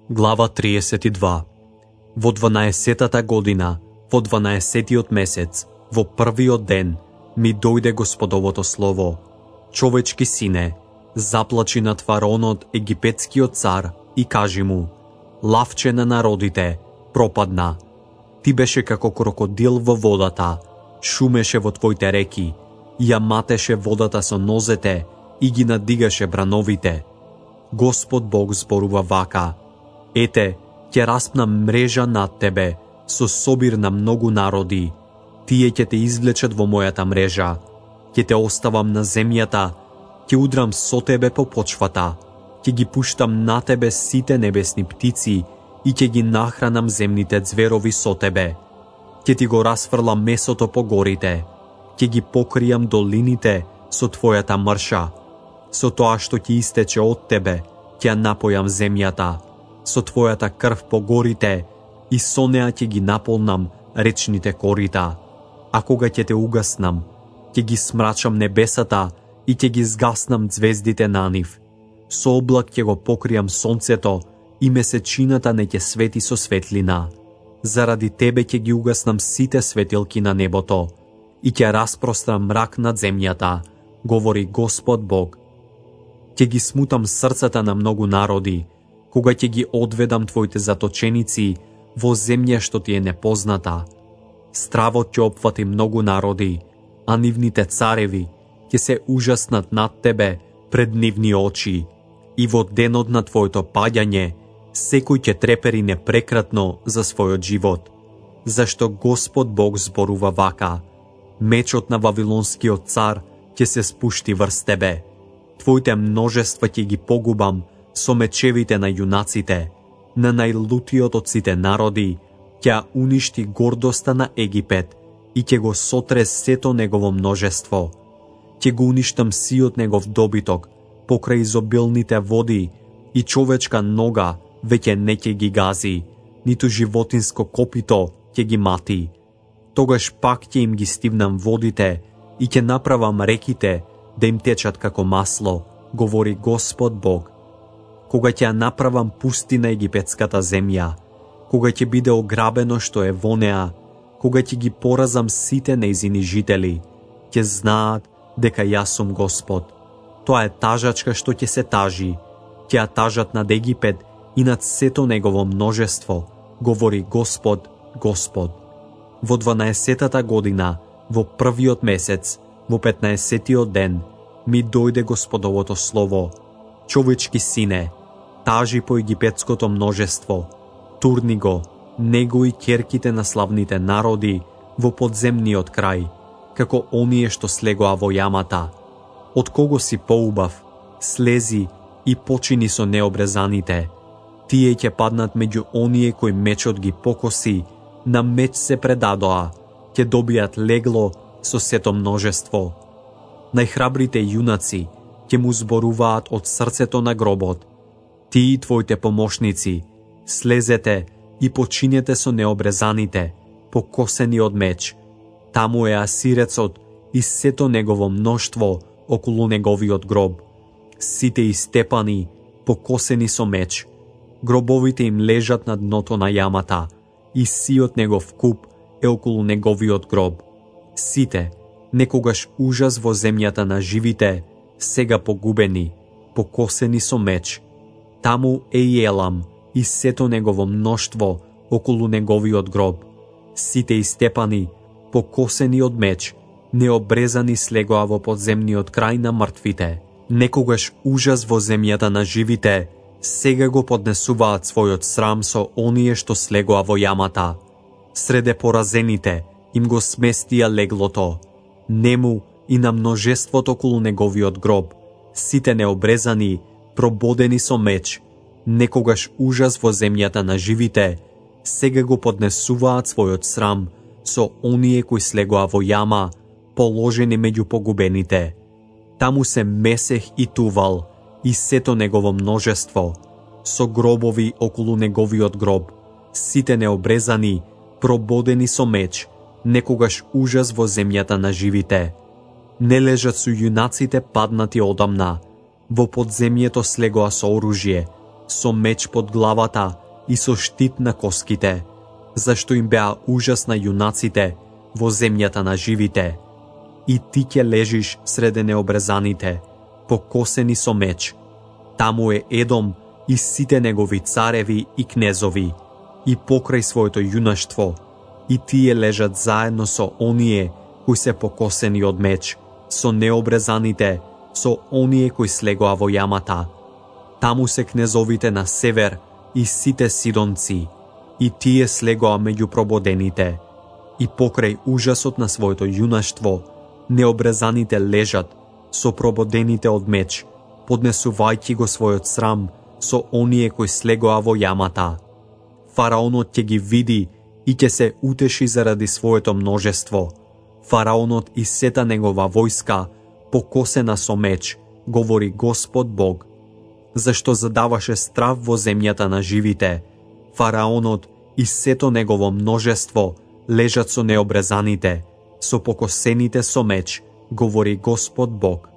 Глава 32. Во 12-та година, во 12-тиот месец, во првиот ден, ми дојде Господовото слово. Човечки сине, заплачи над фараонот египетскиот цар и кажи му: лавче на народите, пропадна. Ти беше како крокодил во водата, шумеше во твоите реки, ја матеше водата со нозете и ги надигаше брановите. Господ Бог зборува вака: ете, ќе распнам мрежа над тебе, со собир на многу народи. Тие ќе те извлечат во мојата мрежа, ќе те оставам на земјата, ќе удрам со тебе по почвата, ќе ги пуштам на тебе сите небесни птици и ќе ги нахранам земните зверови со тебе. Ќе ти го расфрлам месото по горите, ќе ги покријам долините со твојата мрша. Со тоа што ќе истече од тебе, ќе ја напојам земјата, со твојата крв по горите и со неа ќе ги наполнам речните корита. А кога ќе те угаснам, ќе ги смрачам небесата и ќе ги згаснам звездите на нив. Со облак ќе го покријам сонцето и месечината не ќе свети со светлина. Заради тебе ќе ги угаснам сите светилки на небото и ќе распрострам мрак над земјата, говори Господ Бог. Ќе ги смутам срцата на многу народи, кога ќе ги одведам твоите заточеници во земја што ти е непозната. Стравот ќе опфати многу народи, а нивните цареви ќе се ужаснат над тебе пред нивни очи. И во денот на твоето паѓање, секој ќе трепери непрекратно за својот живот. Зашто Господ Бог зборува вака: мечот на вавилонскиот цар ќе се спушти врз тебе. Твоите множества ќе ги погубам со мечевите на јунаците, на најлутиот од сите народи, ќе уништи гордоста на Египет и ќе го сотре сето негово множество. Ќе го уништам сиот негов добиток покрај изобилните води и човечка нога веќе не ќе ги гази, ниту животинско копито ќе ги мати. Тогаш пак ќе им ги стивнам водите и ќе направам реките да им течат како масло, говори Господ Бог. Кога ќе ја направам пустина египетската земја, кога ќе биде ограбено што е во неа, кога ќе ги поразам сите нејзини жители, ќе знаат дека јас сум Господ. Тоа е тажачка што ќе се тажи, ќе ја тажат над Египет и над сето негово множество, говори Господ, Господ. Во 12-та година, во првиот месец, во 15-тиот ден, ми дојде Господовото слово: човечки сине, тажи по египетското множество, турни го, него и ќерките на славните народи во подземниот крај, како оние што слегоа во јамата. Од кого си поубав, слези и почини со необрезаните. Тие ќе паднат меѓу оние кои мечот ги покоси, на меч се предадоа, ќе добијат легло со сето множество. Најхрабрите јунаци ќе му зборуваат од срцето на гробот. Ти и твоите помошници, слезете и починете со необрезаните, покосени од меч. Таму е асирецот и сето негово мноштво околу неговиот гроб. Сите истепани, покосени со меч. Гробовите им лежат на дното на јамата и сиот негов куп е околу неговиот гроб. Сите, некогаш ужас во земјата на живите, сега погубени, покосени со меч. Таму е и Елам и сето негово мноштво околу неговиот гроб. Сите истепани, покосени од меч, необрезани слегоа во подземниот крај на мртвите. Некогаш ужас во земјата на живите, сега го поднесуваат својот срам со оние што слегоа во јамата. Среде поразените им го сместија леглото. Нему и на множеството околу неговиот гроб, сите необрезани, прободени со меч, некогаш ужас во земјата на живите, сега го поднесуваат својот срам со оние кои слегоа во јама, положени меѓу погубените. Таму се Месех и Тувал и сето негово множество, со гробови околу неговиот гроб, сите необрезани, прободени со меч, некогаш ужас во земјата на живите. Не лежат со јунаците паднати одамна, во подземјето слегоа со оружје, со меч под главата и со штит на коските, зашто им беа ужас на јунаците во земјата на живите. И ти ќе лежиш среде необрезаните, покосени со меч. Таму е Едом и сите негови цареви и кнезови, и покрај своето јунаштво, и тие лежат заедно со оние кои се покосени од меч, со необрезаните, со оние кои слегоа во јамата. Таму се кнезовите на север и сите сидонци, и тие слегоа меѓу прободените. И покрај ужасот на своето јунаштво, необрезаните лежат со прободените од меч, поднесувајќи го својот срам со оние кои слегоа во јамата. Фараонот ќе ги види и ќе се утеши заради своето множество. Фараонот и сета негова војска покосена со меч, говори Господ Бог. Зашто задаваше страв во земјата на живите, Фараонот и сето негово множество лежат со необрезаните, со покосените со меч, говори Господ Бог.